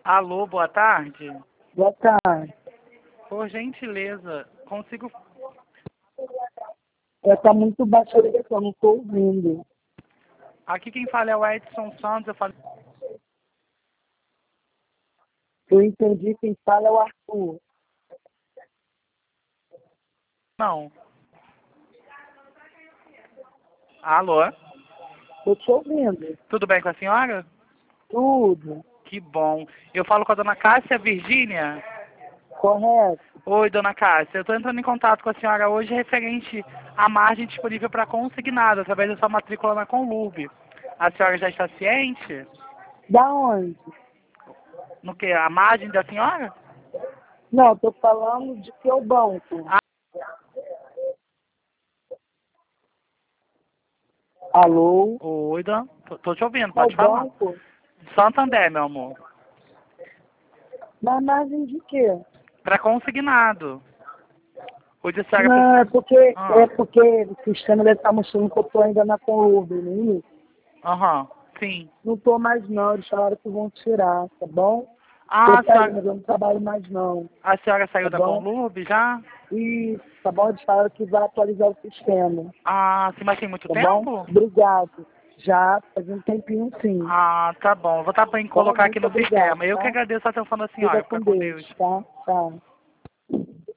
Alô, boa tarde. Boa tarde. Por gentileza, consigo... Tá muito baixa a ligação, não estou ouvindo. Aqui quem fala é o Edson Santos, eu falo... Eu entendi, quem fala é o Arthur. Não. Alô? Estou te ouvindo. Tudo bem com a senhora? Tudo. Que bom. Eu falo com a dona Cássia Virgínia. Correto. Oi, dona Cássia. Eu estou entrando em contato com a senhora hoje referente à margem disponível para consignado, através da sua matrícula na Conlurb. A senhora já está ciente? Da onde? No que? A margem da senhora? Não, estou falando de que é o banco. Ah. Alô? Oi, dona. Tô te ouvindo, É o pode falar. banco? Santander, meu amor. Na margem de quê? Para consignado. Hoje a senhora... Não, Ah, é porque o sistema deve estar mostrando que eu estou ainda na Conlurb, né? aham, sim. Não estou mais não, eles falaram que vão tirar, tá bom? Ah, Eu saí, mas eu não trabalho mais não, a senhora tá saiu da bom? Conlurb já? E tá bom? Eles falaram que vai atualizar o sistema, Ah, sim, mas tem muito tá bom? tempo? Obrigado. Já faz um tempinho sim. Ah, tá bom. Vou também Bom, colocar aqui muito no obrigado, sistema. Eu que tá? agradeço a atenção da Fica senhora. Fica com com Deus. Deus, tá? Tá.